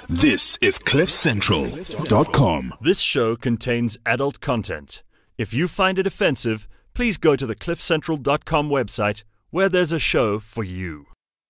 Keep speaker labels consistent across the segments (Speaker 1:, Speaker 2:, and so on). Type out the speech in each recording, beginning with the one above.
Speaker 1: This is CliffCentral.com.
Speaker 2: This show contains adult content. If you find it offensive, please go to the CliffCentral.com website where there's a show for you.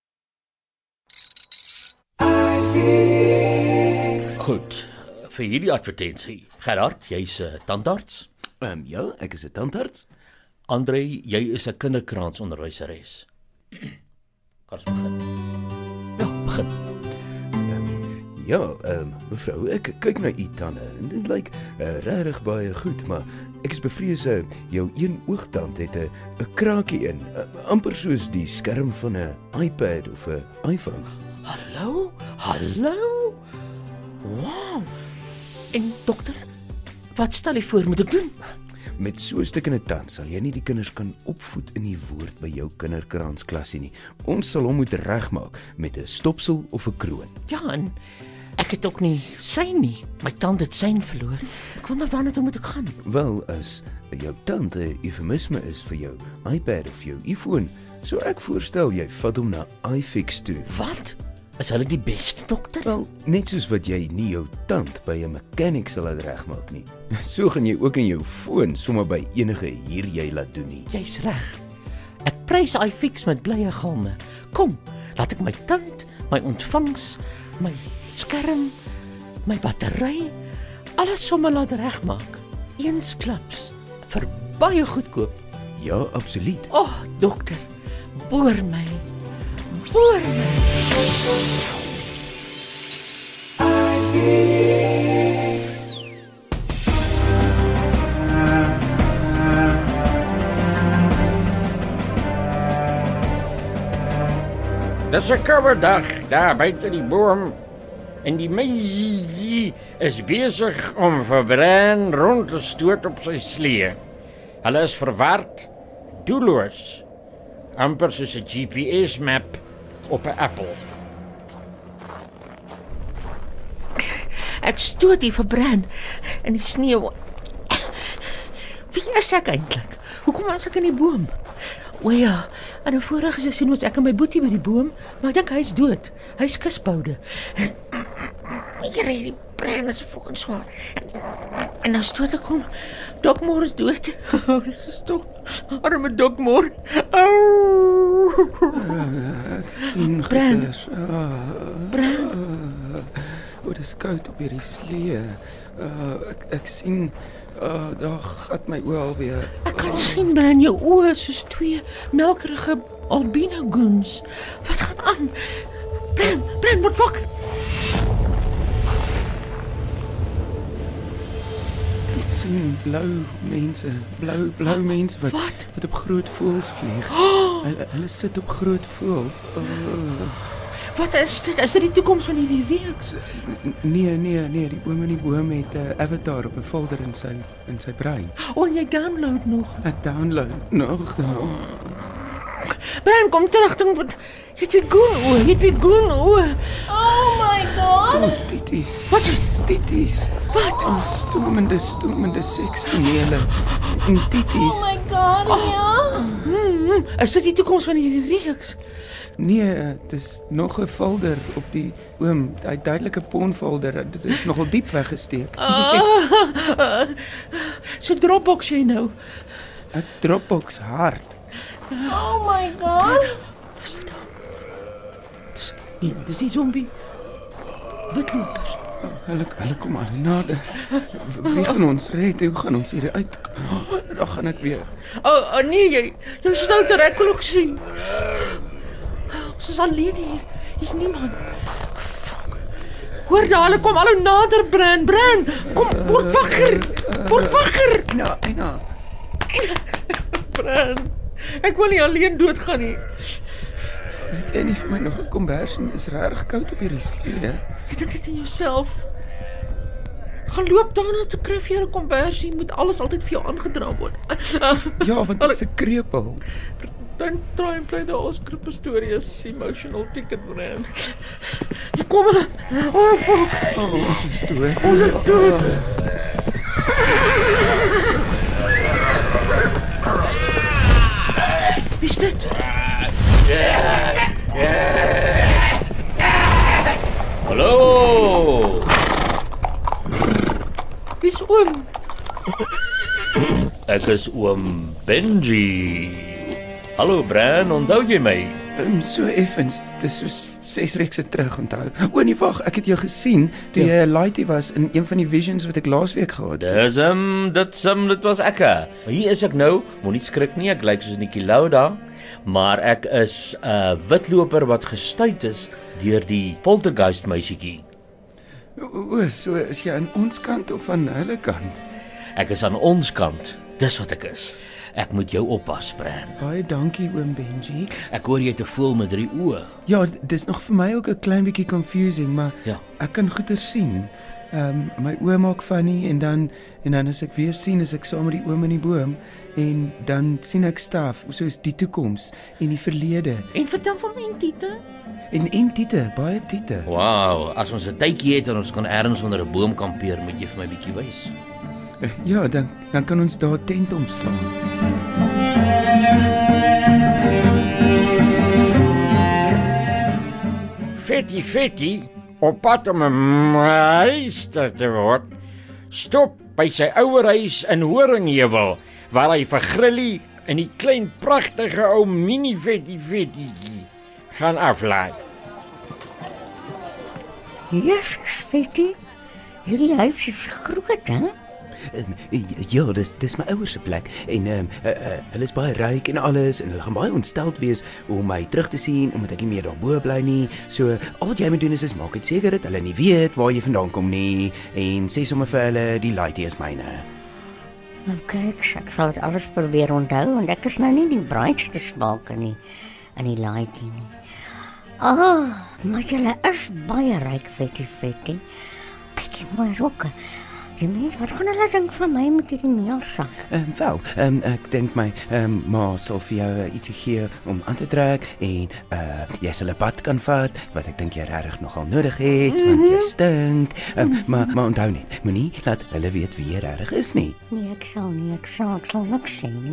Speaker 3: Goed, vir hierdie advertensie. Gerard, jy's 'n tandarts.
Speaker 4: Ja, ek is 'n tandarts.
Speaker 3: Andre, jy is 'n kinderkraansonderwyseres. Kan ons begin? Ja, begin.
Speaker 4: Ja, mevrou, ek kyk na u tande en dit lyk regtig baie goed, maar ek is bevrees jou een oogtand het 'n kraakie in, amper soos die skerm van 'n iPad of 'n iPhone.
Speaker 3: Hallo? Wow. En dokter, wat stel jy voor moet ek doen?
Speaker 4: Met so 'n stukkende tand sal jy nie die kinders kan opvoed in die woord by jou kinderkraansklasie nie. Ons sal hom moet regmaak met 'n stopsel of 'n kroon.
Speaker 3: Ja, en ek het ook nie syn nie. My tand het syn verloor. Ek wonder wanneer toe moet ek gaan?
Speaker 4: Wel, as jou tand 'n eufemisme is vir jou iPad of jou iPhone, sou ek voorstel jy vat hom na iFix toe.
Speaker 3: Wat? Is hulle die beste dokter?
Speaker 4: Wel, net soos wat jy nie jou tand by 'n mechanic sal laat regmaak nie, so gaan jy ook in jou foon sommer by enige huur jy laat doen nie.
Speaker 3: Jy's reg. Ek prys iFix met blye galme. Kom, laat ek my tand, my ontvangs, my skerm, my battery, alles sommer laat regmaak. Eensklaps vir baie goedkoop.
Speaker 4: Ja, absoluut.
Speaker 3: Dokter, boor my. Boor my.
Speaker 5: Dis 'n koue dag daar buite die boom en die meisie is besig om vir Bran rond te stoot op sy slee. Hulle is verward, doelloos, amper soos 'n GPS-map op 'n appel.
Speaker 3: Ek stoot hier verbran in die sneeu. Wie is ek eintlik? Hoekom was ek in die boom? O ja, en 'n vorige seisoen was ek en my boetie by die boom, maar ek dink hy's dood. Hy's kusboude. Ek ry die brand is fucking swaar. En dan stoot ek hom. Doc Moore is dood. Dis is tog arme Doc Moore.
Speaker 4: Ek sien goeders. Dit is koud op hierdie slee. Ek sien daar gat my oë alweer.
Speaker 3: Ek kan sien Bran, jou oë is soos twee melkerige albino goons. Wat gaan aan? Bran, word wakker.
Speaker 4: Ek sien blou mense wat op groot voëls vlieg. Hulle sit op groot voëls.
Speaker 3: Wat is dit? Is dit die toekoms van hierdie reeks?
Speaker 4: Nee, die oom in die boom het 'n avatar op 'n folder in sy brein.
Speaker 3: En jy download nog.
Speaker 4: Ek download nog.
Speaker 3: Bran, kom terug, ding wat jy het weer goon oë.
Speaker 6: Oh my god.
Speaker 4: Tities.
Speaker 3: Wat is
Speaker 4: Tities.
Speaker 3: Wat?
Speaker 4: Stormende sekstonele. En tities.
Speaker 6: Oh my god, ja.
Speaker 3: Is dit die toekoms van hierdie reeks?
Speaker 4: Nee, dit is nog 'n folder op die oom. Hy het duidelik 'n pornfolder. Dit is nogal diep weggesteek.
Speaker 3: So Dropbox jy nou.
Speaker 4: 'n Dropbox hard.
Speaker 6: Oh my god.
Speaker 3: Is dit nou? Nee, dis die zombie. Witlopers.
Speaker 4: Hulle kom al nader. Wie gaan ons red? Hoe gaan ons hier uit? Dan gaan ek weer.
Speaker 3: Nee, jy stout er, ek kon ook sien. Ons is alleen hier. Hier's niemand. Fuck. Hoor daar, hulle kom al hoe nader, Bran. Kom, word wakker. Eina. Bran, ek wil nie alleen doodgaan nie.
Speaker 4: Het jy nie vir my nog 'n kombers nie? Is regtig koud op hierdie slee.
Speaker 3: Ek dink dit in jouself. Gaan loop daarna te kry vir jou 'n kombersie, moet alles altyd vir jou aangedra word.
Speaker 4: Ja, want dit is 'n krepel.
Speaker 3: Don't try and play the Oscar Pistorius emotional ticket, Bran. Hier kom hulle. Oh, fuck.
Speaker 4: Ons is dood.
Speaker 3: Wie is dit?
Speaker 5: Hallo,
Speaker 3: Wie's oom?
Speaker 2: Ek is oom Benji. Hallo Bran, onthou jy my?
Speaker 4: So effens, dis so 6 reekse terug onthou. O nee, wag, ek het jou gesien toe jy 'n laaitie was in een van die visions wat ek laasweek gehad het.
Speaker 7: Dit was ek. Hier is ek nou, moenie skrik nie, ek lyk soos 'n Nikki Lauda, maar ek is 'n witloper wat gestuit is deur die poltergeist meisietjie.
Speaker 4: So is jy aan ons kant of aan hulle kant?
Speaker 7: Ek is aan ons kant, dis wat ek is. Ek moet jou oppas, Bran.
Speaker 4: Baie dankie oom Benji.
Speaker 7: Ek hoor jy te voel met 3 oë.
Speaker 4: Ja, dis nog vir my ook 'n klein bietjie confusing, maar
Speaker 7: Ja.
Speaker 4: ek kan goeie sien. My oë maak funny en dan as ek weer sien is ek saam met die oom in die boom en dan sien ek staf soos die toekoms en die verlede
Speaker 3: En vertel van my entite.
Speaker 4: en tiete, baie tiete.
Speaker 7: Wow, as ons 'n tydjie het en ons kan ergens onder 'n boom kampeer, moet jy vir my bietjie wys.
Speaker 4: Ja, dan kan ons daar 'n tent omslaan.
Speaker 5: Fetty, op pad om 'n meester te word, stop by sy ouer huis in Horingheuwel, waar hy vir Grilly in die klein pragtige ou mini Fetty gaan aflaai.
Speaker 8: Jesus, Fetty, hierdie huis is groot, hè?
Speaker 4: Ja, dis my ouers se plek en hulle is baie ryk en alles en hulle gaan baie ontsteld wees om my terug te sien omdat ek nie meer daarbo bly nie. So al wat jy moet doen is maak net seker dat hulle nie weet waar jy vandaan kom nie en sê sommer vir hulle die laaitie is myne.
Speaker 8: Okay, ek sal dit alles probeer onthou want ek is nou nie die bruidste spake nie in die laaitjie nie. Maar julle is baie ryk, Fetty. Kyk jy mooi rokke. Jy mens, wat gaan hulle dink van my met hierdie meelsak?
Speaker 4: Ek dink my ma sal vir jou ietsie gee om aan te trek en jy sal 'n bad kan vat wat ek dink jy regtig nogal nodig het want jy stink. Maar onthou net, moenie laat hulle weet wie jy regtig is nie.
Speaker 8: Nee, ek sal niks sê nie.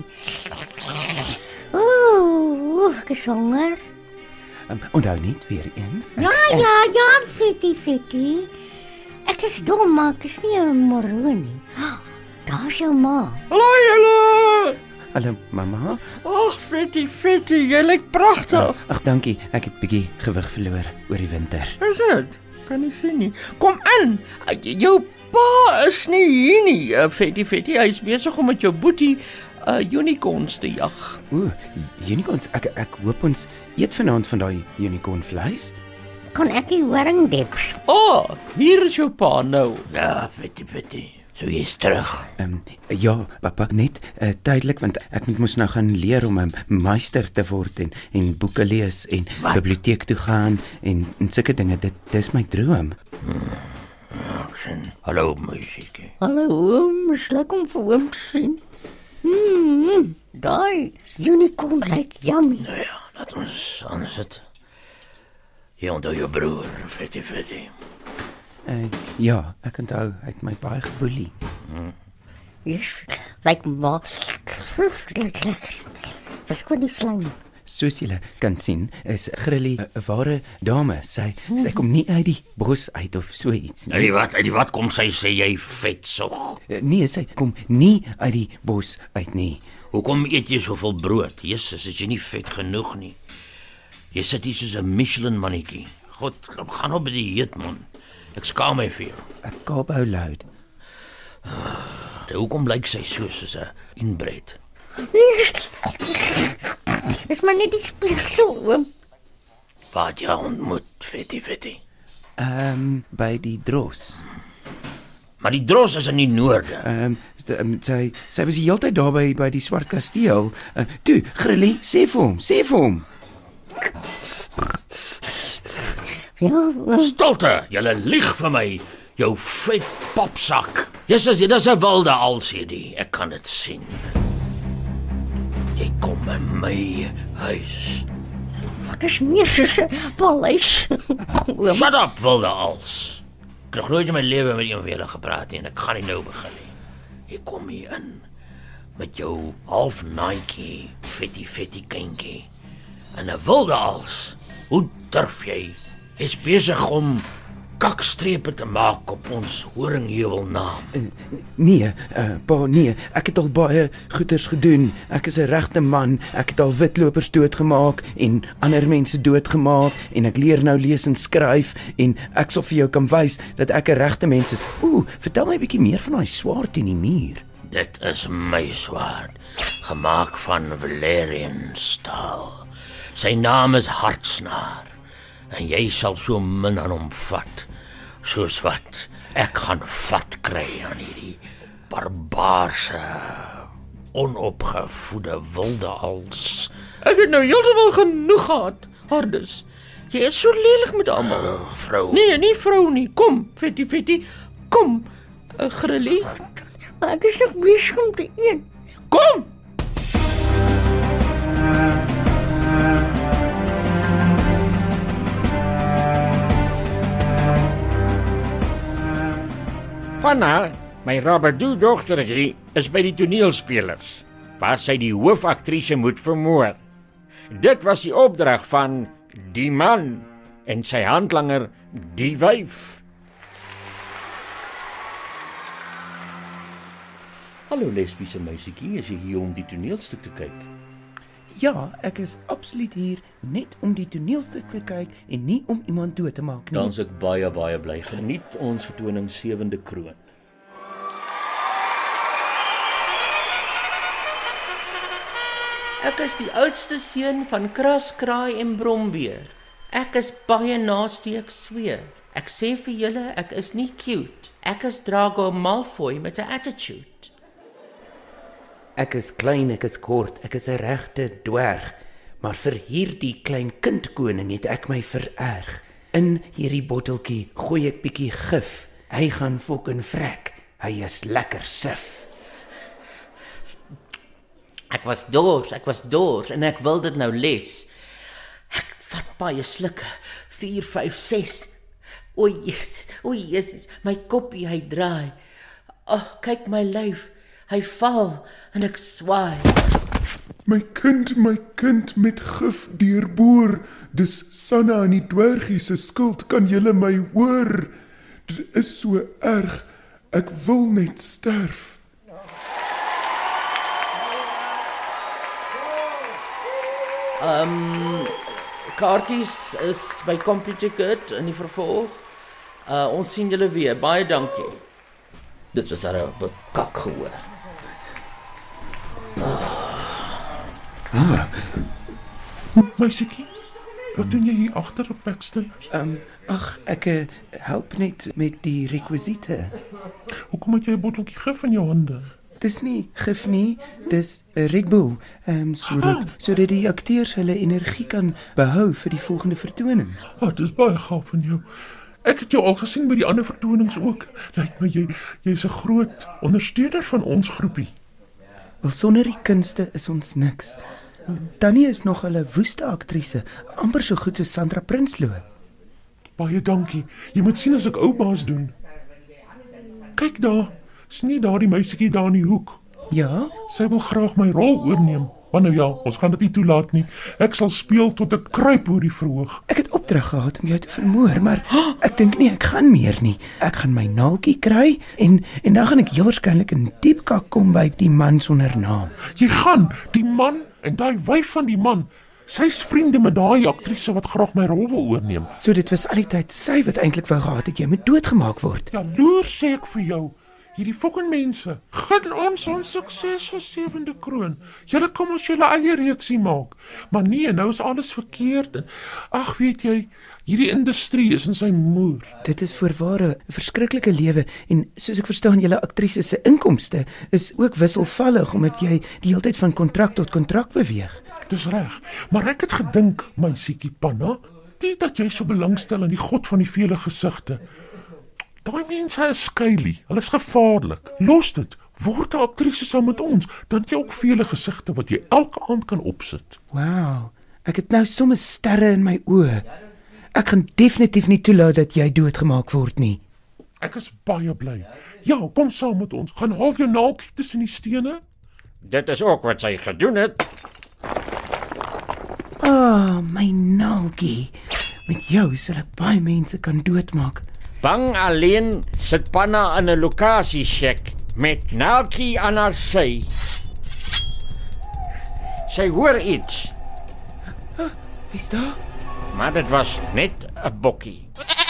Speaker 8: Ek is honger.
Speaker 4: Onthou net weer eens.
Speaker 8: Ja, Fetty. Ek is dom, maar ek is nie 'n moro nie. Daar's jou ma.
Speaker 5: Hallo!
Speaker 4: Hallo mamma.
Speaker 5: Ag, Fetty, jy lyk pragtig.
Speaker 4: Ag dankie, ek het bietjie gewig verloor oor die winter.
Speaker 5: Is dit? Kan nie sien nie. Kom in. Jou pa is nie hier nie. Fetty, hy is besig om met jou boetie unicorns te jag.
Speaker 4: Unicorns. Ek hoop ons eet vanaand van daai unicorn vleis.
Speaker 8: Kon ek die horing dips?
Speaker 5: Hier is jou pa nou. Ja, Fetty. So jy's terug.
Speaker 4: Ja, pappa, net tydelik want ek moet mos nou gaan leer om 'n meester te word en boeke lees en biblioteek toe gaan en sulke dinge. Dis my droom.
Speaker 5: Hallo, meisiekie.
Speaker 8: Hallo oom, is lekker om vir oom te sien. Daai unicorn lyk yummy.
Speaker 5: Nou ja, laat ons anders het. Jy onthou jou broer, Fetty.
Speaker 4: Ja, ek onthou hy het my baie geboelie.
Speaker 8: Yes, lyk maar. Verskoon die slang.
Speaker 4: Soos julle kan sien, is Grilly 'n ware dame. Sy kom nie uit die bos uit of so iets nie.
Speaker 5: Uit die wat kom sy sê jy vetsog?
Speaker 4: Nee, sy kom nie uit die bos uit nie.
Speaker 5: Hoekom eet jy soveel brood? Jesus, is jy nie vet genoeg nie? Jy sit hier soos 'n Michelin mannetjie. God, gaan op die dieet man. Ek skaam my vir jou.
Speaker 4: Ek kaap hou luid.
Speaker 5: Hoekom lyk sy soos 'n inbred?
Speaker 8: Dis maar net die spiegsel oom.
Speaker 5: Waar het jy ontmoet, Fetty?
Speaker 4: By die dros.
Speaker 5: Maar die dros is in die noorde.
Speaker 4: Sy was die hele tyd daar by die swart kasteel. Toe, Grilly, sê vir hom.
Speaker 8: Ja,
Speaker 5: Stilte, julle lieg vir my, jou vet popsak. Jesus, dit is 'n wilde alsedie, ek kan dit sien. Jy kom in my huis.
Speaker 8: ek is meer soos 'n paleis. Oom,
Speaker 5: Shut up, wilde als. Ek het nooit in my lewe met iemand weer gepraat nie en ek gaan nie nou begin nie. Jy kom hier in met jou half Nike, Fetty kindjie. En 'n wilde als. Hoe durf jy? Is besig om
Speaker 7: kakstrepe te maak op ons horingheuwelnaam.
Speaker 4: Nee, pa, nee, ek het al baie goeters gedoen. Ek is 'n regte man. Ek het al witlopers doodgemaak en ander mense doodgemaak en ek leer nou lees en skryf en ek sal vir jou kan wys dat ek 'n regte mens is. Vertel my 'n bietjie meer van daai swaard in die muur.
Speaker 7: Dit is my swaard, gemaak van Valerian staal. Sy naam is Hartsnaar, en jy sal so min aan hom vat, soos wat ek gaan vat kry aan hierdie barbaarse, onopgevoede wilde hals.
Speaker 3: Ek het nou heeltemal genoeg gehad, Hardus. Jy is so lelik met almal.
Speaker 7: Vrou.
Speaker 3: Nee, nie vrou nie. Kom, Fetty, kom. Grillie,
Speaker 8: Maar ek is nog besig om te eet.
Speaker 3: kom.
Speaker 5: Panna, my Rabadoo-dogtertjie, is by die toneelspelers, waar sy die hoofaktrise moet vermoor. Dit was die opdrag van die man en sy handlanger, die wyf.
Speaker 7: Hallo lesbiese meisietjie, is jy hier om die toneelstuk te kyk?
Speaker 4: Ja, ek is absoluut hier net om die toneelstuk te kyk en nie om iemand dood te maak nie.
Speaker 7: Dan is ek baie bly. Geniet ons vertoning 7de Kroon.
Speaker 3: Ek is die oudste seun van Kraskraai en Brombeer. Ek is baie naaste ek sweer. Ek sê vir julle, ek is nie cute. Ek is Draco Malfoy met 'n attitude.
Speaker 4: Ek is klein, ek is kort, ek is 'n regte dwerg, maar vir hierdie klein kindkoning het ek my vererg. In hierdie botteltjie gooi ek bietjie gif. Hy gaan fucking vrek. Hy is lekker sif.
Speaker 3: Ek was dors en ek wil dit nou les. Ek vat baie slukke, 4, 5, 6. O Jesus, my koppie hy draai. Kyk my lyf, hy val en ek swaai.
Speaker 9: My kind met gif deurboor. Dis Sanna en die dwergie se skuld, kan julle my hoor? Dit is so erg, ek wil net sterf.
Speaker 3: Kaartjies is by CompuTicket in die vervolg. Ons sien julle weer. Baie dankie. Dit was al 'n kak gehoor.
Speaker 9: Meisiekie, wat doen jy hier agter op backstage?
Speaker 4: Ek help net met die rekwisiete.
Speaker 9: Hoekom het jy 'n botteltjie gif in jou hande?
Speaker 4: Dis nie gif nie, dis 'n Red Bull, sodat die akteurs hulle energie kan behou vir die volgende vertoning.
Speaker 9: Dis baie gaaf van jou. Ek het jou al gesien by die ander vertonings ook. Lyk my jy's 'n groot ondersteuner van ons groepie.
Speaker 4: Wel, sonder die kunste is ons niks. Tannie is nog 'n woeste aktrise, amper so goed soos Sandra Prinsloo.
Speaker 9: Baie dankie. Jy moet sien as ek ou baas doen. Kyk daar, is nie daar die meisietjie daar in die hoek.
Speaker 4: Ja?
Speaker 9: Sy wil graag my rol oorneem. Maar nou ja, ons gaan dit nie toelaat nie. Ek sal speel tot ek kruip oor die verhoog.
Speaker 4: Ek het opdrag gehad om jou te vermoor, maar ek dink nie ek gaan meer nie. Ek gaan my naaltjie kry en dan gaan ek heel waarskynlik in diep kak kom by die man sonder naam.
Speaker 9: Jy gaan, die man en daai wyf van die man, sy's vriende met daai aktrise wat graag my rol wil oorneem.
Speaker 4: So dit was al die tyd sy wat eintlik wou gehad het jy moet doodgemaak word.
Speaker 9: Ja, loer sê ek vir jou. Hierdie fucking mense, gun ons sukses op 7de Kroon. Julle kom ons julle eie reeksie maak. Maar nee, nou is alles verkeerd. En, ag, weet jy, hierdie industrie is in sy moer.
Speaker 4: Dit is voorware 'n verskriklike lewe en soos ek verstaan julle aktrise se inkomste is ook wisselvallig omdat jy die hele tyd van kontrak tot kontrak beweeg.
Speaker 9: Dis reg, maar ek het gedink, my siekie Panna, dit dat jy so belangstel in die god van die vele gesigte. Daai mense is skylie, hulle is gevaarlik. Los dit, word 'n aktrise saam met ons, dan het jy ook vele gesigte wat jy elke aand kan opsit.
Speaker 4: Wow, ek het nou sommer sterre in my oë. Ek gaan definitief nie toelaat dat jy doodgemaak word nie.
Speaker 9: Ek is baie bly. Ja, kom saam met ons, gaan haal jou naaltjie tussen die stene.
Speaker 5: Dit is ook wat sy gedoen het.
Speaker 4: My naaltjie. Met jou sal ek baie mense kan doodmaak.
Speaker 5: Bang alleen sit Panna in 'n lokasiesjek met Neltjie aan haar sy. Sy hoor iets,
Speaker 4: Wie's daar?
Speaker 5: maar dit was net 'n bokkie.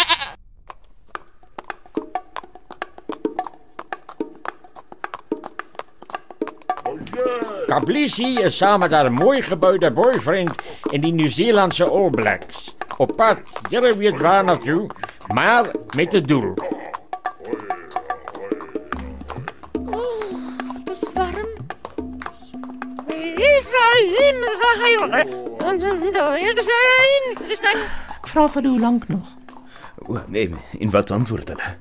Speaker 5: Kablisi is saam met haar mooi geboude boyfriend in die Nieu-Seelandse All Blacks. Op pad, julle weet waar naartoe, maar met 'n doel.
Speaker 3: Dis warm. Israel. Ek vra vir hoe lank nog?
Speaker 4: O, nee, en wat antwoord hulle?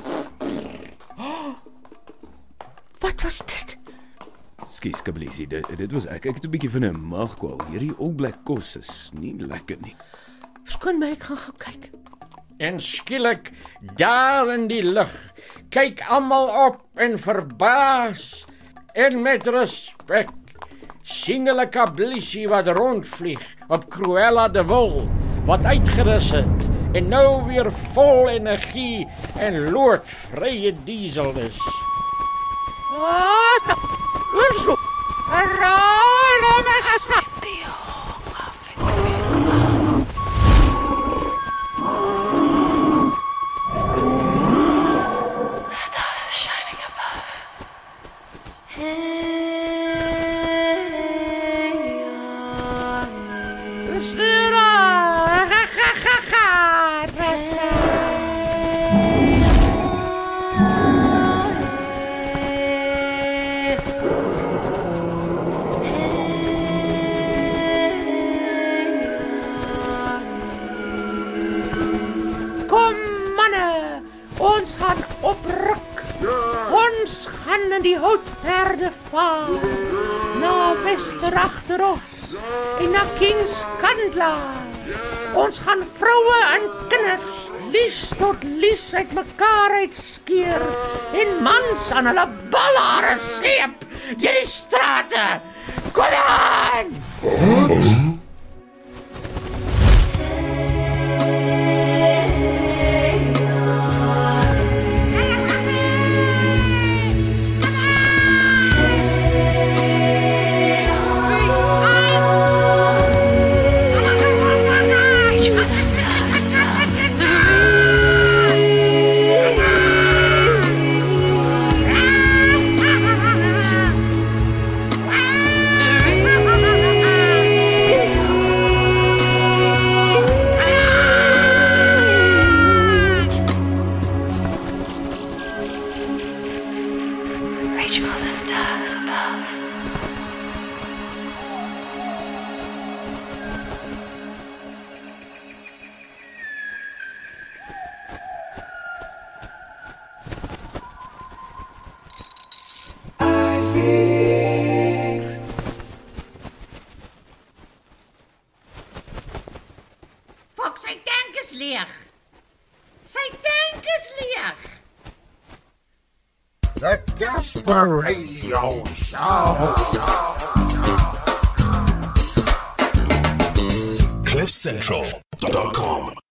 Speaker 3: Wat was dit?
Speaker 4: Skus, Kablisi, dit was ek. Ek het 'n bietjie van 'n maagkwal. Hierdie All Black kos is nie lekker nie.
Speaker 3: Skoon my, ek gaan gou kyk.
Speaker 5: En skielik, daar in die lug, kyk almal op en verbaas. En met respek sien hulle Kablisi wat rondvlieg op Cruella de Vil, wat uitgerus het en nou weer vol energie en loodvrye diesel is.
Speaker 3: Ons gaan opruk. Ons gaan in die houtperde vaar. Na Westeragteros en na Kings Kandla. Ons gaan vroue en kinders lies tot lies uit mekaar uitskeer en mans aan hulle balhare sleep deur die strate. Kom aan!
Speaker 10: The Gasper Radio Show.
Speaker 1: CliffCentral.com